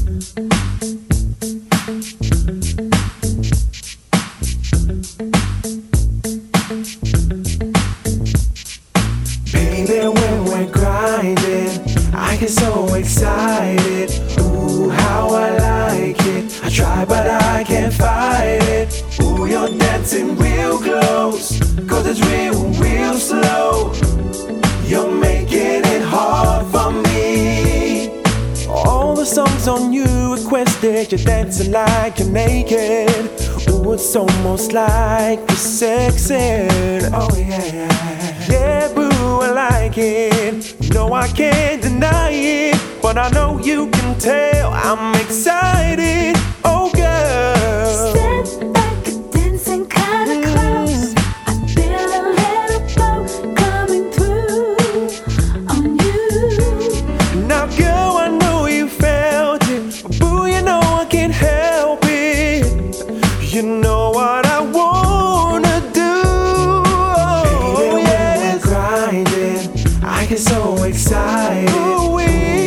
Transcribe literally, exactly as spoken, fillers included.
Baby, when we're grinding, I get so excited. Ooh, how I like it. I try but I can't fight it. Ooh, you're dancing real close, cause it's real, real slow. You're making it hard for me. All the songs on you requested, you're dancing like you're naked. Ooh, it's almost like you're sexing. Oh yeah. Yeah, boo, I like it. No, I can't deny it, but I know you can tell I'm excited. Oh, girl. Step back, dancing kinda close. I feel a little flow coming through on you. Now, girl, I know you felt it, but boo, you know I can't help it. You know what I wanna do. Oh, baby, yes. When we're grinding, I get so excited. Ooh, we